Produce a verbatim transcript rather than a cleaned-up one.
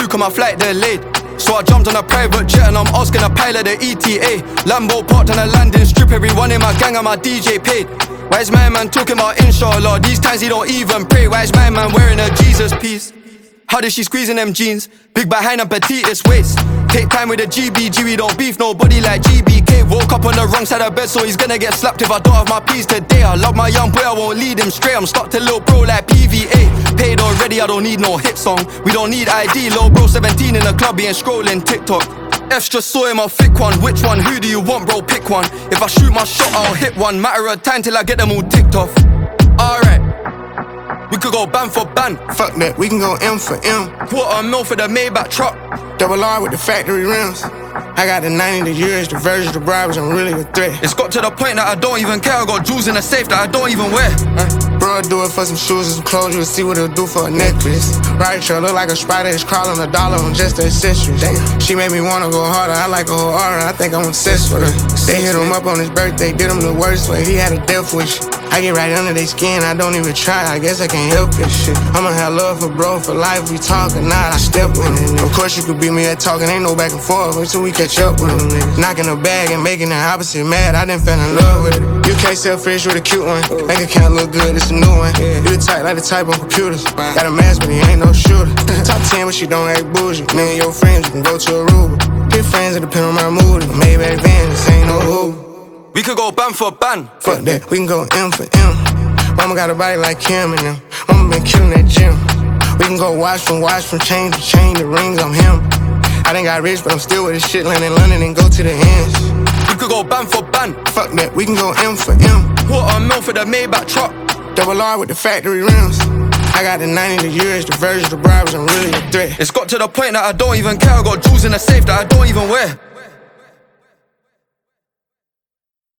Look at my flight delayed. So I jumped on a private jet and I'm asking a pilot the E T A. Lambo parked on a landing strip, everyone in my gang and my D J paid. Why is my man talking about inshallah? These times he don't even pray. Why is my man wearing a Jesus piece? How did she squeeze in them jeans? Big behind and petite's waist. Take time with the G B G, we don't beef nobody like G B K. Woke up on the wrong side of bed, so he's gonna get slapped if I don't have my peas today. I love my young boy, I won't lead him straight. I'm stuck to little bro like P V A. Paid already, I don't need no hit song. We don't need I D, little bro seventeen in the club, he ain't scrolling TikTok. F's just saw him, I'll thick one. Which one? Who do you want, bro? Pick one. If I shoot my shot, I'll hit one. Matter of time till I get them all ticked off. Alright, we could go ban for ban. Fuck that, we can go M for M. Quarter mil for the Maybach truck. Double R with the factory rims. I got the ninety, the years, the versions, the bribes, I'm really a threat. It's got to the point that I don't even care. I got jewels in the safe that I don't even wear. uh, Bro, do it for some shoes and some clothes. You'll see what it'll do for a necklace. Right, sure, look like a spider is crawling a dollar on just the accessories. Damn. She made me wanna go harder. I like a whole aura, I think I'm obsessed with her. They hit him up on his birthday, did him the worst way. He had a death wish. I get right under their skin, I don't even try. I guess I can't help this shit. I'ma have love for bro for life. We talk or not, I step with it. Of course you could beat me at talking, ain't no back and forth until we catch up with them niggas. Knocking the bag and making the opposite mad, I done fell in love with it. You can't sell fish with a cute one. Bank account look good, it's a new one. You the type like the type on computers. Got a mask but he ain't no shooter. Top ten but she don't act bougie. Me and your friends, you can go to Aruba. Good friends, it depend on my mood. Maybe advance, this ain't no Uber. We could go ban for ban. Fuck that, we can go M for M. Mama got a body like Kim and them. Mama been killing that gym. We can go watch from watch from chain to chain, the rings, I'm him. I done got rich, but I'm still with this shit, land in London and go to the ends. We could go ban for ban. Fuck that, we can go M for M. Quarter mil for the Maybach truck. Double R with the factory rims. I got the ninety, the years, the versions, the bribes, I'm really a threat. It's got to the point that I don't even care. I got jewels in the safe that I don't even wear.